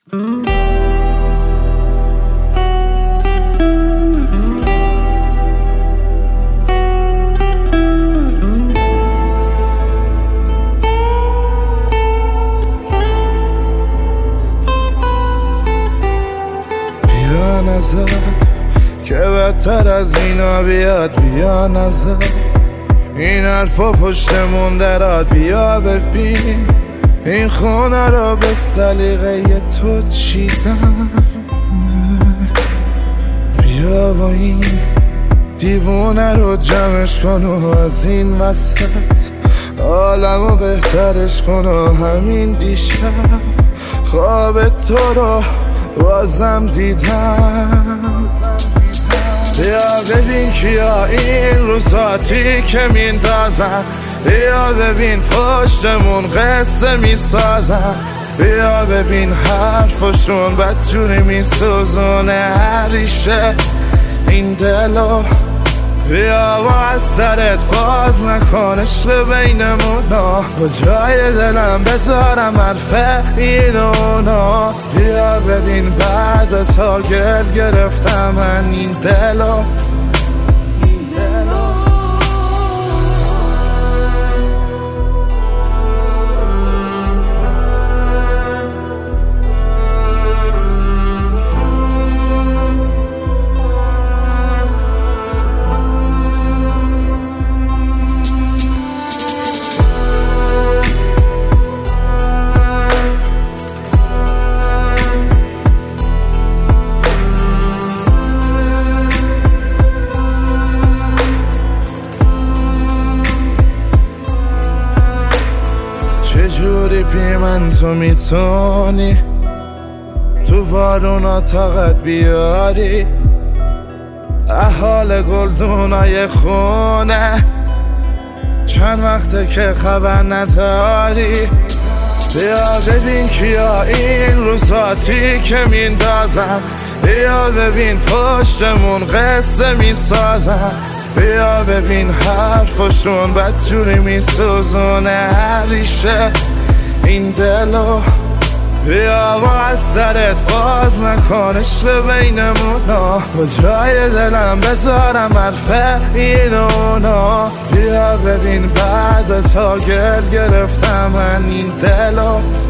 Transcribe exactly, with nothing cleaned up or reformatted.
بیا نظر که بدتر از اینا بیاد، بیا نظر این حرفا پشتمون دراد، بیا ببین این خونه رو به سلیقه تو چیدم، بیا با این دیوونه رو جمعش کن و از این وسط عالمو بهترش کن و همین دیشب خواب تو رو بازم دیدم. بیا ببین کیا این روزاتی که میندازن، بیا ببین پشتمون قصه میسازن، بیا ببین حرفشون بدجوری میسوزونه هر ریشه این دلو، بیا و از سرت باز نکن عشق بینمونا، کجای دلم بذارم حرف اینونا، بیا ببین بعد تا گل گرفتم من این دلو. چجوری پی من تو میتونی تو بارونا طاقت بیاری، احال گلدونای خونه چند وقته که خبر نداری، بیا ببین کیا این روزاتی که میندازن، بیا ببین پشتمون قصه میسازن، بیا ببین حرفشون بدجوری میسوزونه هر ریشه این دلو، بیا و از سرت باز نکن عشق بینمونا، کجای دلم بذارم حرف اینونا، بیا ببین بعد تا گل گرفتم من این دلو.